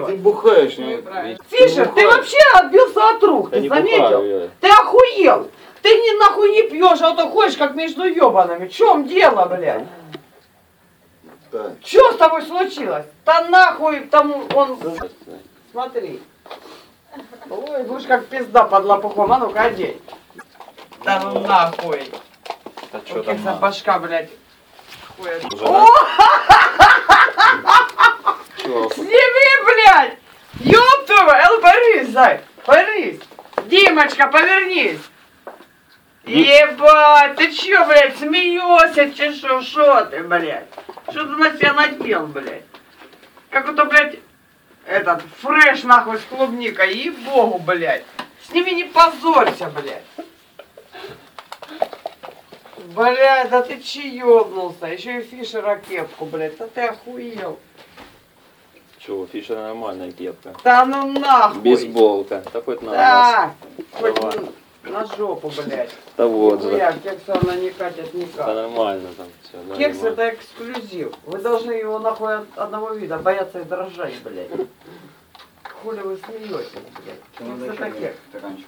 ты бухаешь, не? Фишер, ты вообще отбился от рук, ты заметил? Ты охуел. Ты ни нахуй не пьешь, а то ходишь как между ебаными. В чем дело, блядь? Да. Что с тобой случилось? Да нахуй там он... Смотри. Ой, будешь как пизда под лопухом. А ну-ка, одень. Да ну нахуй. Да что там за башка, блядь. Хуя. Сними, блядь! Ёб твою, эл, борись, зай, борись. Димочка, повернись. Ебать, ты чё, блядь, смеешься, чешу, шо ты, блядь? Что ты на себя надел, блядь? Как это, блядь, этот, фреш, нахуй, с клубникой, ей-богу, блядь. Сними, не позорься, блядь. Блядь, да ты че ёбнулся? Еще и Фишера кепку, блядь, да ты охуел. Чего, Фишер нормальная кепка. Да ну нахуй. Бейсболка. Да хоть на Да, хоть Давай. на жопу, блядь. Да вот же. Я кекса она не катит Да никак. нормально там все. Кекс это эксклюзив. Вы должны его нахуй от одного вида бояться и дрожать, блядь. Хули вы смеетесь, блядь. Кекс это кекс.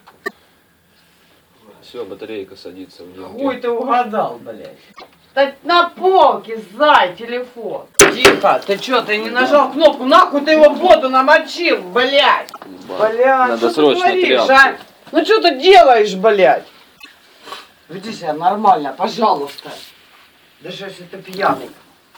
Все, батарейка садится в Димке. Хуй ты угадал, блядь. Да на полке, зай, телефон. Тихо, ты чё, ты не нажал кнопку? Нахуй ты его в воду намочил, блядь. Блядь, Надо что ты срочно творишь, тряпку. а? Ну что ты делаешь, блядь? Веди себя нормально, пожалуйста. Даже если ты пьяный.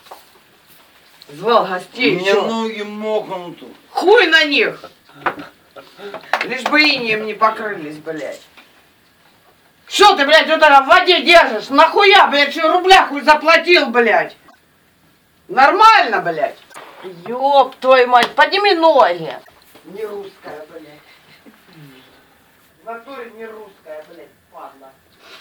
Звал У гостей. меня чё? ноги мокнут. Хуй на них! Лишь бы инеем не покрылись, блядь. Что ты, блядь, вот это в воде держишь? Нахуя, блядь, что рубля хуй заплатил, блядь? Нормально, блядь? Ёб твою мать, подними ноги. Не русская, блядь. В натуре не русская, блядь, падла.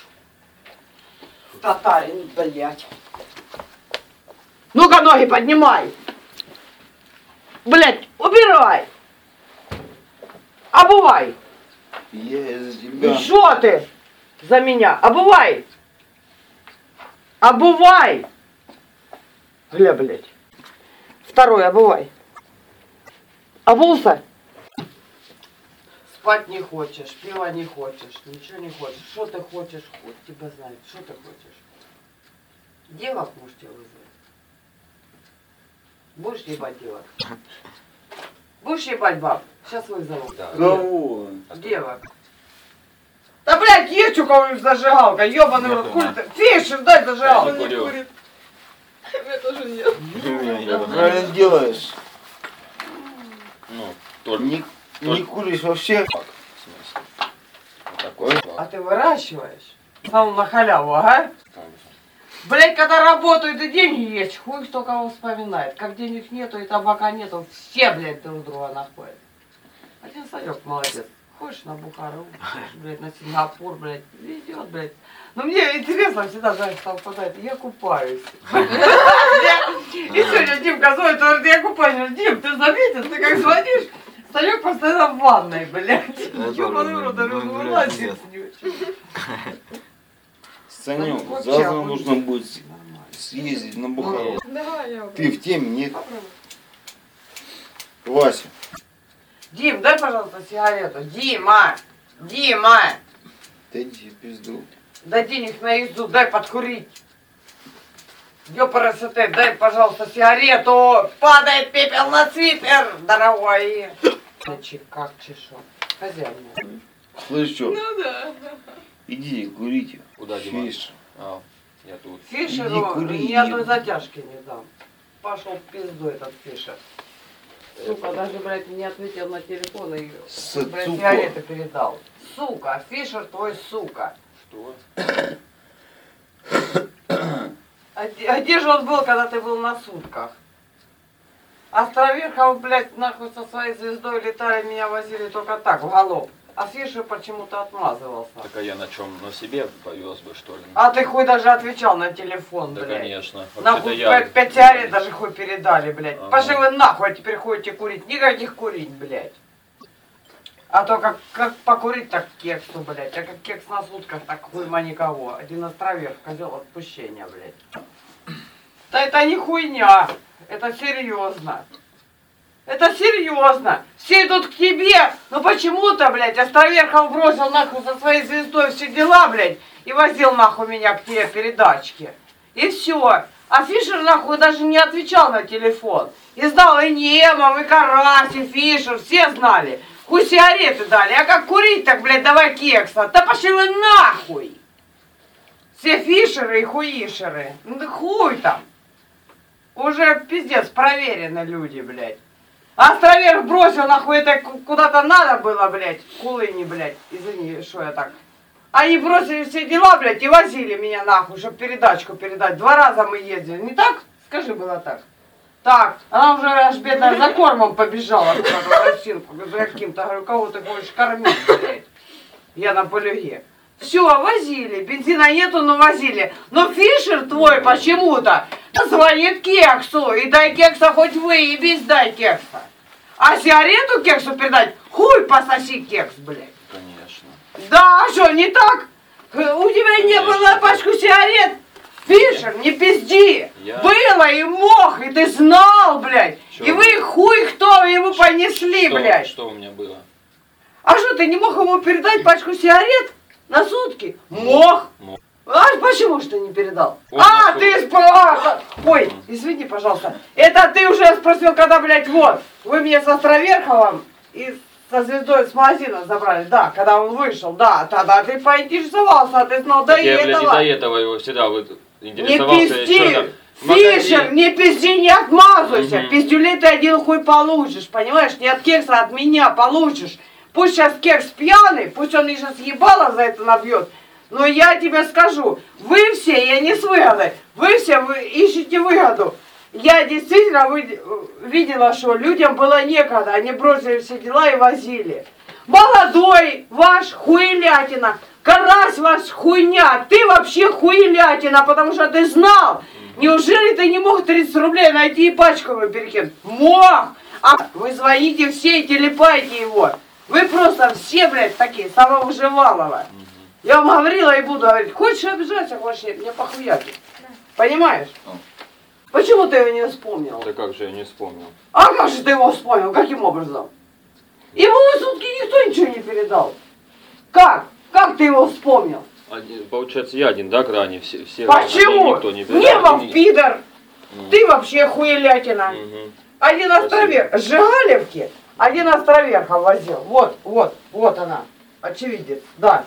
Татарин, блядь. Ну-ка ноги поднимай. Блядь, убирай. Обувай. Я из-за тебя. Ну что ты за меня? Обувай. Обувай. Бля, блядь. Второй обувай. Обулся? Спать не хочешь, пива не хочешь, ничего не хочешь. Что ты хочешь, хоть тебя знает. Что ты хочешь? Девок можешь тебе вызвать? Будешь ебать девок? Будешь ебать баб? Сейчас вызову. Кого? Девок. Да, блядь, есть у кого-нибудь зажигалка, ёбаный рот, хуй ты. Фишер, дай зажигалку. Я не курю. У меня тоже нет. Правильно делаешь. Ну, только Не куришь вообще. факт. В смысле? Вот такой А факт. ты выращиваешь? Сам на халяву, ага? Блять, когда работают и деньги есть, хуй кто кого вспоминает. Как денег нету и табака нету, все, блядь, друг друга находят. Один Санек молодец. Хочешь на Бухару, хочешь, блядь, на Сингапур, блядь, идет, блядь. Но мне интересно всегда, знаешь, там хватает, я купаюсь. И сегодня Димка звонит, говорит, я купаюсь. Дим, ты заметил, ты как звонишь, Санек постоянно в ванной, блядь. Ёбаный рот, вылазит с нее. Санек, Ну, завтра вообще, нужно будет съездить на Бухару. Давай я Ты в теме, нет? Вася. Дим, дай, пожалуйста, сигарету. Дима! Дима! Ты иди в пизду. Дай денег на езду, дай подкурить. Ёпарасоте, дай, пожалуйста, сигарету. Падает пепел на свитер, дорогой. Значит, как чешу. Хозяин. Слышь, что? Ну да. Иди, курите. Куда, Дима? Фиш. А, я тут. Фишеру Иди кури, ни одной ебать. затяжки не дам. Пошел в пизду этот Фишер. Сука, даже, блядь, не ответил на телефон и, блядь, Сука. сигареты передал. Сука, Фишер твой сука. Что? А где же он был, когда ты был на сутках? Островерхов, блядь, нахуй со своей звездой летали, меня возили только так, в галоп. А Фишер почему-то отмазывался. Так а я на чем? На себе повез бы, что ли? А ты хуй даже отвечал на телефон, Да, блядь. конечно. Нахуй Вообще-то я... 5 сигарет даже хуй передали, блядь. Ага. Пошли вы нахуй, а теперь ходите курить. Никаких курить, блядь. А то как покурить, так кексу, блядь. А как кекс на сутках, так хуйма никого. Один островерх, козел отпущения, блядь. Да это не хуйня. Это серьезно. Это серьезно. Все идут к тебе, но почему-то, блядь, Островерхов бросил нахуй со своей звездой все дела, блядь, и возил нахуй меня к тебе передачки. И все. А Фишер нахуй даже не отвечал на телефон. И знал и Немов, и Карась, и Фишер, все знали. Хуй сигареты дали. А как курить, так, блядь, давай кекса. Да пошли вы нахуй. Все Фишеры и хуишеры. Ну да хуй там. Уже пиздец проверены люди, блядь. А Островерх бросил нахуй это куда-то надо было, блядь. Кулыни, блядь. Извини, что я так. Они бросили все дела, блядь, и возили меня нахуй, чтобы передачку передать. 2 раза мы ездили. Не так? Скажи, было так. Так, она уже аж бедная за кормом побежала куда-то в Росинку, за каким-то. Говорю, кого ты хочешь кормить, блядь? Я на полюге. Все, возили. Бензина нету, но возили. Но Фишер твой почему-то звонит Кексу. И дай Кекса хоть выебись, дай Кекса. А сигарету Кексу передать, хуй пососи Кекс, блядь. Конечно. Да, а что, не так? У тебя не было пачку сигарет? Фишер, не пизди. Было и мог, и ты знал, блядь. Чё? И вы хуй кто ему понесли, блядь. Что у меня было? А что, ты не мог ему передать пачку сигарет на сутки? Мог. Мог. А почему ж ты не передал? Он А, нашел. ты ой, извини, пожалуйста. Это ты уже спросил, когда, блядь, вот. Вы меня с Островерховым и со звездой с магазина забрали. Да, когда он вышел, да. Тогда ты поинтересовался, ты знал до Я, блядь, и этого. до этого его всегда вот Не интересовался. пизди! Фишер, не пизди, не отмазывайся. Пиздюлей ты один хуй получишь, понимаешь? Не от Кекса, а от меня получишь. Пусть сейчас Кекс пьяный, пусть он мне сейчас ебало за это набьет. Но я тебе скажу, вы все, я не с выгодой, вы все ищете выгоду. Я действительно видела, что людям было некогда, они бросили все дела и возили. Молодой ваш хуйлятина, Карась ваш хуйня, ты вообще хуйлятина, потому что ты знал. Неужели ты не мог 30 рублей найти и пачку его перекинуть? Мог! А вы звоните все и телепайте его. Вы просто все, блядь, такие, самовыживалово. Я вам говорила и буду говорить. Хочешь обижаться, хочешь нет, мне похуяки. Понимаешь? Почему ты его не вспомнил? Да как же я не вспомнил. А как же ты его вспомнил? Каким образом? Ему на сутки никто ничего не передал. Как? Как ты его вспомнил? Получается, я один, да, крайне? Все Почему? никто не Немов пидор. Ты вообще хуелятина. Один Островерх. Жигалевки. Один Островерха возил. Вот она. Очевидец. Да.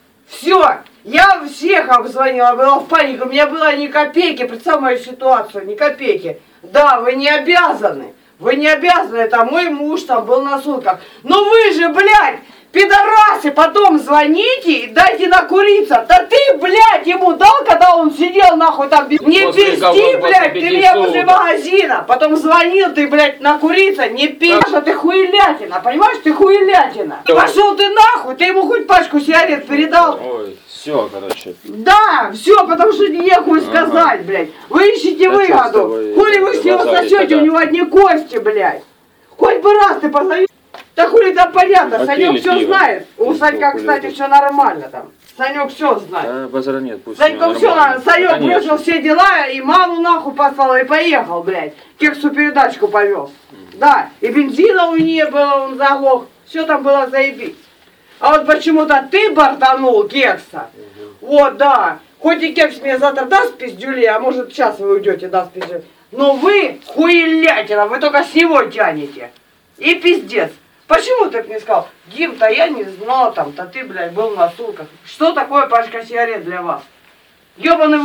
Все. Я всех обзвонила, была в панике. У меня было ни копейки. Представь мою ситуацию. Ни копейки. Да, вы не обязаны. Вы не обязаны. Это мой муж там был на сутках. Но вы же, блядь, пидорасы, потом звоните и дайте накуриться. Да ты, блядь, ему дал, когда он сидел нахуй там. Не пизди, блядь, ты меня возле магазина. Потом звонил ты, блядь, накуриться. Не пизди, ты хуелятина, понимаешь, ты хуелятина. Пошел ты нахуй, ты ему хоть пачку сигарет передал. Ой, все, короче. Да, все, потому что нехуй сказать, блядь. Вы ищете выгоду. Хули вы с него сосете, у него одни кости, блядь. Хоть бы раз ты позови. Да хули там понятно, Санек все знает. У Санька, кстати, все нормально там. Санек все знает. Да, базара нет, пусть Санька все нормально. Санек бросил все дела и маму нахуй послал и поехал, блядь. Кексу передачку повез. Да, и бензина у нее было, он заглох. Все там было заебись. А вот почему-то ты бортанул Кекса. Вот, да. Хоть и Кекс мне завтра даст пиздюлей, а может сейчас вы уйдете, даст пиздюлей. Но вы хуелятина, вы только с него тянете. И пиздец. Почему ты мне сказал? Дим-то я не знал там-то ты, блядь, был на сутках. Что такое пачка сигарет для вас? Ёбаные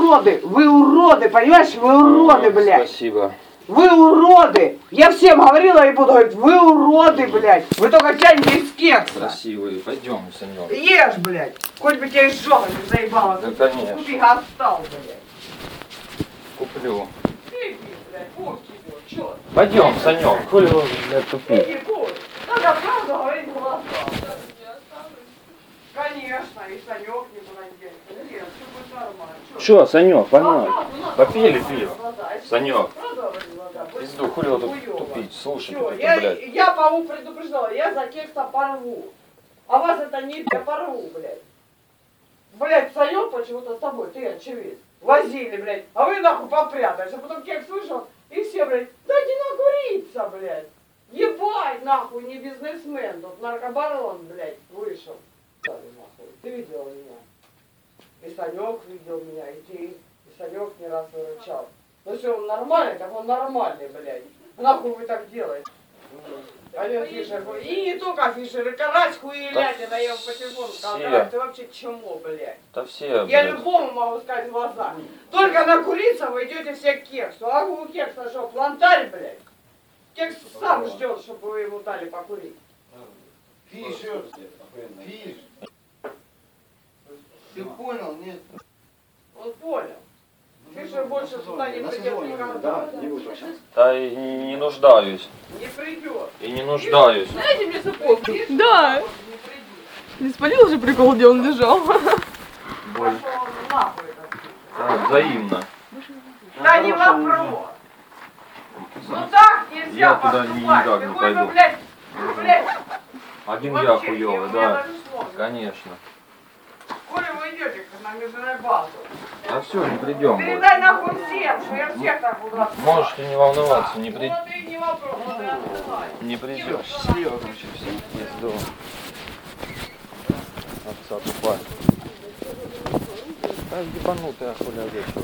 вы уроды, понимаешь? Вы уроды, блядь. Спасибо. Вы уроды. Я всем говорила и буду говорить, вы уроды, блядь. Вы только тянете из Кекса. Красивый. Пойдем, Санек. Ешь, блядь. Хоть бы тебя изжога не заебало. Да, конечно. Купи отстал, блядь. Куплю. Иди, блядь, вот его, чё? Пойдем, Санек. Хули вы, блядь, тупик. Иди, кур. Надо правду говорить в глаза. Конечно, и Санек не блондин. Нет, все будет нормально. Че, Санек, погнали. Надо Попили говорить пиво. в глаза. Санек. Правда говорить в глаза? Пизду, хули вы тут Хуёво. тупить? Слушай, Всё, ты, блядь. я по-моему предупреждала, я за Кекса порву. А вас это не я порву, блядь. Блядь, Санек почему-то с тобой, ты очевидец. Возили, блядь. А вы нахуй попрятались. А потом Кекс вышел, и все, блядь, дайте накуриться, блядь. Ебать, нахуй, не бизнесмен, тут наркобарон, блядь, вышел. Нахуй. Ты видел меня? И Санек видел меня, и ты. И Санек не раз выручал. Ну если он нормальный, так он нормальный, блядь. Нахуй вы так делаете? Ален Фишер, и не только Фишер, и Карась хуелять, я даем по телефону сказал, все. Карась, ты вообще чмо, блядь. Да все, Я блядь. любому могу сказать в глаза. Только на курица вы идете все к кексу. А у кекса что, плантарь, блядь? Кекс сам ждет, чтобы вы ему дали покурить. Фишер. Фиш. Ты понял, нет? Он понял. Фишер больше сюда не придет никогда. Да и не нуждаюсь. Не придет. И не нуждаюсь. Дайте мне сапог. Фишер Да. не придет. Не спалил уже прикол, где он лежал? Боль. Пошел он нахуй этот. Да, взаимно. Да не вопрос. Ну так нельзя Я туда поступать. никак не Какой вы, пойду. блядь, Один я вообще, хуёвый, у меня да. даже слов нет. Конечно. Коли вы идете на международную базу, А все, не придем больше. передай нахуй всем, что я всех так буду отсылать. Можете не волноваться, не, Вот и не вопрос, вот и отсылай. не придешь. Счастливо, короче, все. Пизду. Отца тупая. Да ебанутая хуля вечера.